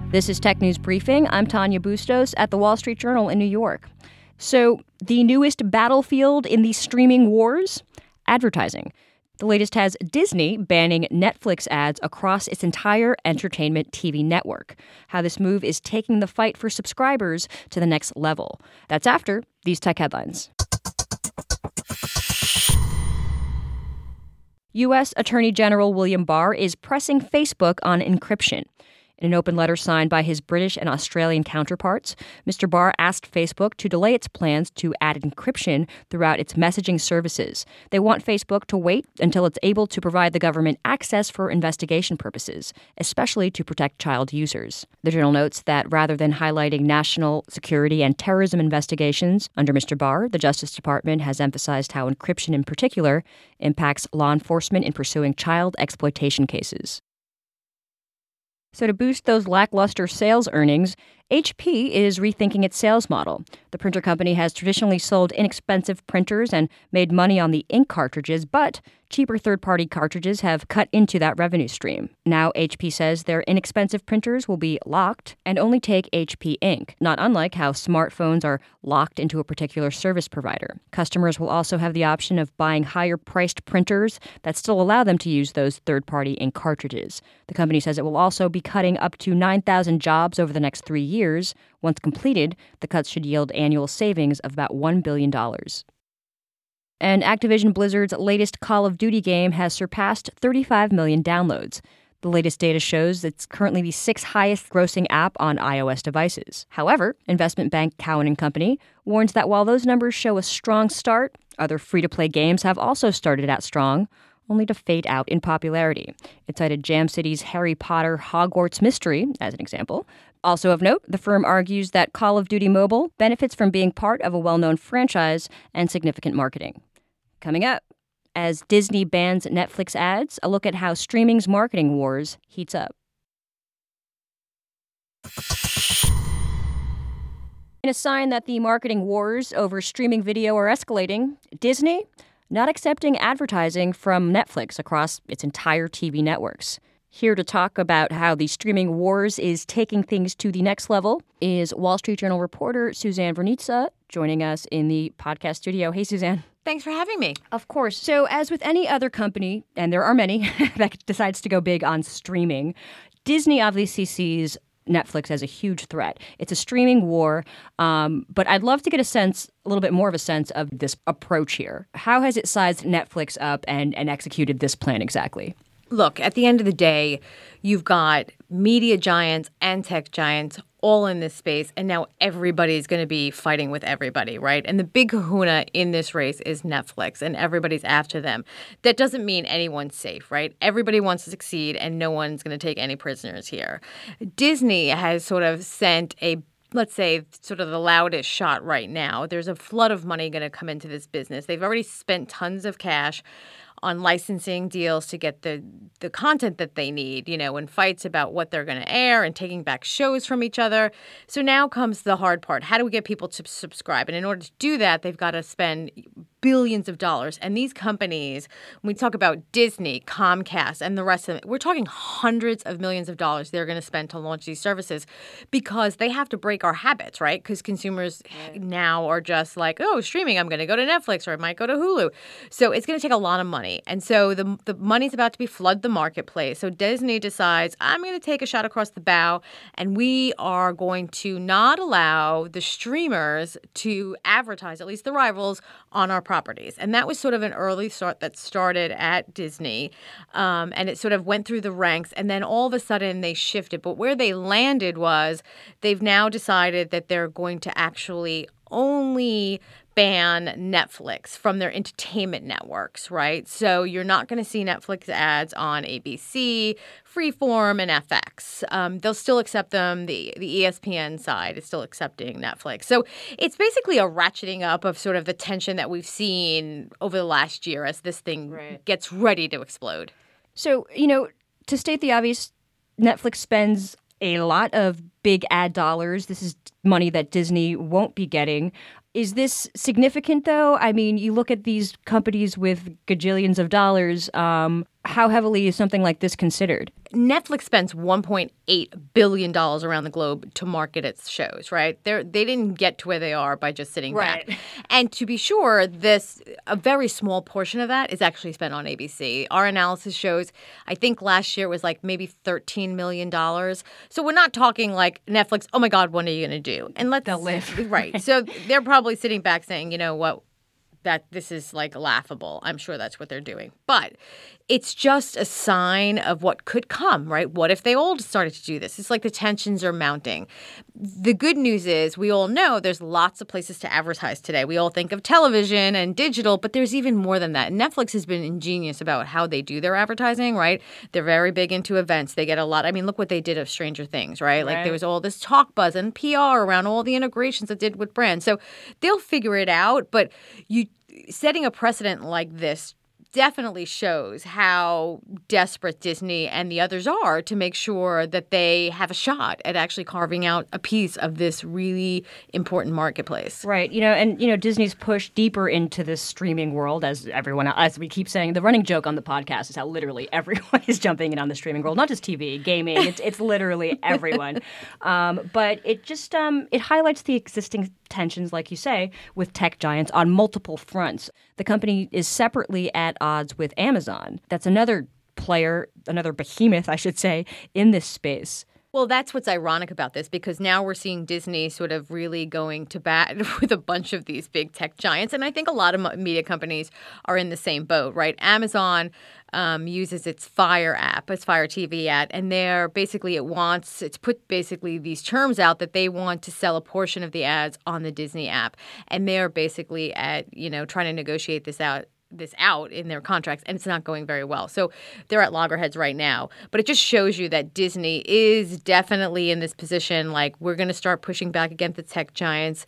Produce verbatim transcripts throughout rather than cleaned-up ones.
This is Tech News Briefing. I'm Tanya Bustos at the Wall Street Journal in New York. So, the newest battlefield in the streaming wars? Advertising. The latest has Disney banning Netflix ads across its entire entertainment T V network. How this move is taking the fight for subscribers to the next level. That's after these tech headlines. U S Attorney General William Barr is pressing Facebook on encryption. In an open letter signed by his British and Australian counterparts, Mister Barr asked Facebook to delay its plans to add encryption throughout its messaging services. They want Facebook to wait until it's able to provide the government access for investigation purposes, especially to protect child users. The journal notes that rather than highlighting national security and terrorism investigations under Mister Barr, the Justice Department has emphasized how encryption in particular impacts law enforcement in pursuing child exploitation cases. So to boost those lackluster sales earnings, H P is rethinking its sales model. The printer company has traditionally sold inexpensive printers and made money on the ink cartridges, but cheaper third-party cartridges have cut into that revenue stream. Now H P says their inexpensive printers will be locked and only take H P ink, not unlike how smartphones are locked into a particular service provider. Customers will also have the option of buying higher-priced printers that still allow them to use those third-party ink cartridges. The company says it will also be cutting up to nine thousand jobs over the next three years. Once completed, the cuts should yield annual savings of about one billion dollars. And Activision Blizzard's latest Call of Duty game has surpassed thirty-five million downloads. The latest data shows it's currently the sixth highest grossing app on iOS devices. However, investment bank Cowen and Company warns that while those numbers show a strong start, other free-to-play games have also started out strong, only to fade out in popularity. It cited Jam City's Harry Potter Hogwarts Mystery as an example. Also of note, the firm argues that Call of Duty Mobile benefits from being part of a well-known franchise and significant marketing. Coming up, as Disney bans Netflix ads, a look at how streaming's marketing wars heats up. In a sign that the marketing wars over streaming video are escalating, Disney not accepting advertising from Netflix across its entire T V networks. Here to talk about how the streaming wars is taking things to the next level is Wall Street Journal reporter Suzanne Vernitza, joining us in the podcast studio. Hey, Suzanne. Thanks for having me. Of course. So as with any other company, and there are many, that decides to go big on streaming, Disney obviously sees Netflix as a huge threat. It's a streaming war, um, but I'd love to get a sense, a little bit more of a sense of this approach here. How has it sized Netflix up and, and executed this plan exactly? Look, at the end of the day, you've got media giants and tech giants all in this space, and now everybody's going to be fighting with everybody, right? And the big kahuna in this race is Netflix, and everybody's after them. That doesn't mean anyone's safe, right? Everybody wants to succeed, and no one's going to take any prisoners here. Disney has sort of sent a let's say, sort of the loudest shot right now. There's a flood of money going to come into this business. They've already spent tons of cash on licensing deals to get the the content that they need, you know, and fights about what they're going to air and taking back shows from each other. So now comes the hard part. How do we get people to subscribe? And in order to do that, they've got to spend billions of dollars. And these companies, when we talk about Disney, Comcast, and the rest of it, we're talking hundreds of millions of dollars they're going to spend to launch these services because they have to break our habits, right? Because consumers right. now are just like, oh, streaming, I'm going to go to Netflix or I might go to Hulu. So it's going to take a lot of money. And so the the money's about to be flood the marketplace. So Disney decides, I'm going to take a shot across the bow, and we are going to not allow the streamers to advertise, at least the rivals, on our properties. And that was sort of an early start that started at Disney. Um, and it sort of went through the ranks. And then all of a sudden they shifted. But where they landed was they've now decided that they're going to actually only ban Netflix from their entertainment networks, right? So you're not going to see Netflix ads on A B C, Freeform, and F X. Um, they'll still accept them. The, the E S P N side is still accepting Netflix. So it's basically a ratcheting up of sort of the tension that we've seen over the last year as this thing right. gets ready to explode. So, you know, to state the obvious, Netflix spends a lot of big ad dollars. This is money that Disney won't be getting. Is this significant, though? I mean, you look at these companies with gajillions of dollars. Um, how heavily is something like this considered? Netflix spends one point eight billion dollars around the globe to market its shows, right? They're, they didn't get to where they are by just sitting Right. back. And to be sure, this a very small portion of that is actually spent on A B C. Our analysis shows, I think last year it was like maybe thirteen million dollars. So we're not talking like Netflix, oh my God, what are you going to do? And let's They'll live. Right. So they're probably sitting back saying, you know what? That this is like laughable. I'm sure that's what they're doing. But it's just a sign of what could come, right? What if they all started to do this? It's like the tensions are mounting. The good news is we all know there's lots of places to advertise today. We all think of television and digital, but there's even more than that. Netflix has been ingenious about how they do their advertising, right? They're very big into events. They get a lot. I mean, look what they did of Stranger Things, right? Like Right. there was all this talk buzz and P R around all the integrations it did with brands. So they'll figure it out, but you setting a precedent like this definitely shows how desperate Disney and the others are to make sure that they have a shot at actually carving out a piece of this really important marketplace. Right. You know, and, you know, Disney's pushed deeper into this streaming world, as everyone, as we keep saying. The running joke on the podcast is how literally everyone is jumping in on the streaming world, not just T V, gaming. It's, it's literally everyone. Um, but it just, um, it highlights the existing tensions, like you say, with tech giants on multiple fronts. The company is separately at odds with Amazon. That's another player, another behemoth, I should say, in this space. Well, that's what's ironic about this, because now we're seeing Disney sort of really going to bat with a bunch of these big tech giants. And I think a lot of media companies are in the same boat, right? Amazon um, uses its Fire app, its Fire T V app, and they're basically it wants, it's put basically these terms out that they want to sell a portion of the ads on the Disney app. And they're basically at, you know, trying to negotiate this out. this out in their contracts, and it's not going very well. So they're at loggerheads right now. But it just shows you that Disney is definitely in this position, like we're going to start pushing back against the tech giants.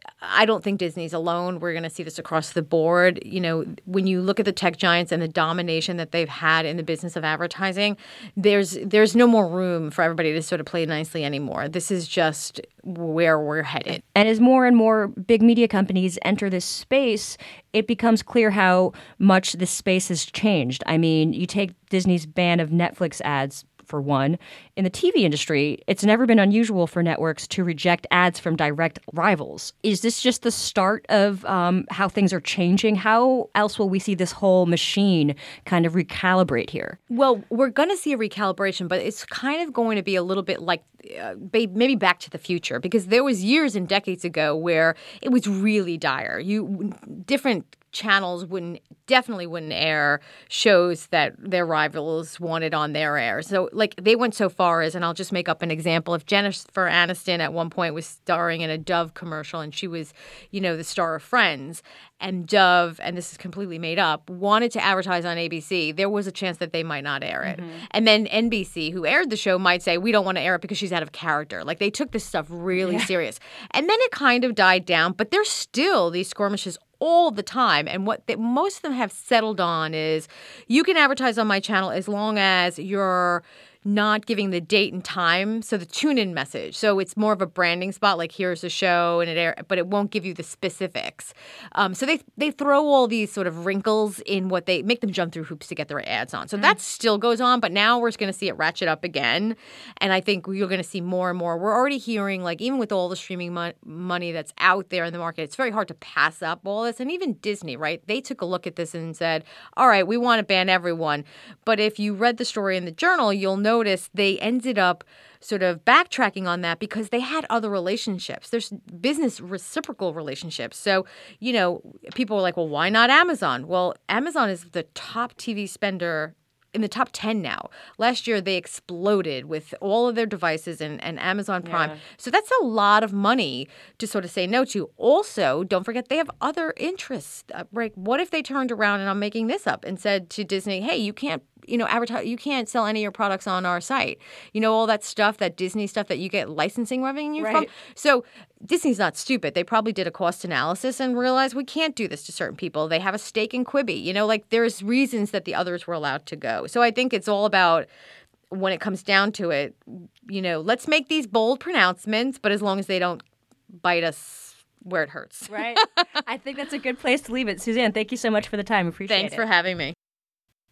I don't think Disney's alone. We're going to see this across the board. You know, when you look at the tech giants and the domination that they've had in the business of advertising, there's there's no more room for everybody to sort of play nicely anymore. This is just where we're headed. And as more and more big media companies enter this space, it becomes clear how much this space has changed. I mean, you take Disney's ban of Netflix ads, for one. In the T V industry, it's never been unusual for networks to reject ads from direct rivals. Is this just the start of um, how things are changing? How else will we see this whole machine kind of recalibrate here? Well, we're going to see a recalibration, but it's kind of going to be a little bit like uh, maybe Back to the Future, because there was years and decades ago where it was really dire. You different channels wouldn't definitely wouldn't air shows that their rivals wanted on their air. So like they went so far as, and I'll just make up an example, if Jennifer Aniston at one point was starring in a Dove commercial and she was, you know, the star of Friends, and Dove, and this is completely made up, wanted to advertise on A B C, there was a chance that they might not air it. Mm-hmm. And then N B C, who aired the show, might say, we don't want to air it because she's out of character. Like they took this stuff really yeah. serious. And then it kind of died down, but there's still these skirmishes all the time. And what they, most of them have settled on is you can advertise on my channel as long as you're not giving the date and time, so the tune-in message. So it's more of a branding spot, like here's the show, and it air, but it won't give you the specifics. Um, so they they throw all these sort of wrinkles in what they make them jump through hoops to get their ads on. So mm. that still goes on, but now we're going to see it ratchet up again, and I think you're going to see more and more. We're already hearing, like even with all the streaming mo- money that's out there in the market, it's very hard to pass up all this. And even Disney, right? They took a look at this and said, all right, we want to ban everyone. But if you read the story in the Journal, you'll know notice they ended up sort of backtracking on that because they had other relationships. There's business reciprocal relationships. So, you know, people were like, well, why not Amazon? Well, Amazon is the top T V spender in the top ten now. Last year, they exploded with all of their devices and, and Amazon Prime. Yeah. So that's a lot of money to sort of say no to. Also, don't forget, they have other interests. Uh, like, what if they turned around, and I'm making this up, and said to Disney, hey, you can't you know, advertise, you can't sell any of your products on our site. You know, all that stuff, that Disney stuff that you get licensing revenue right. from. So Disney's not stupid. They probably did a cost analysis and realized we can't do this to certain people. They have a stake in Quibi. You know, like there's reasons that the others were allowed to go. So I think it's all about, when it comes down to it, you know, let's make these bold pronouncements, but as long as they don't bite us where it hurts. Right. I think that's a good place to leave it. Suzanne, thank you so much for the time. Appreciate Thanks it. Thanks for having me.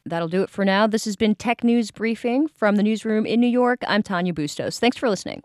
That'll do it for now. This has been Tech News Briefing from the newsroom in New York. I'm Tanya Bustos. Thanks for listening.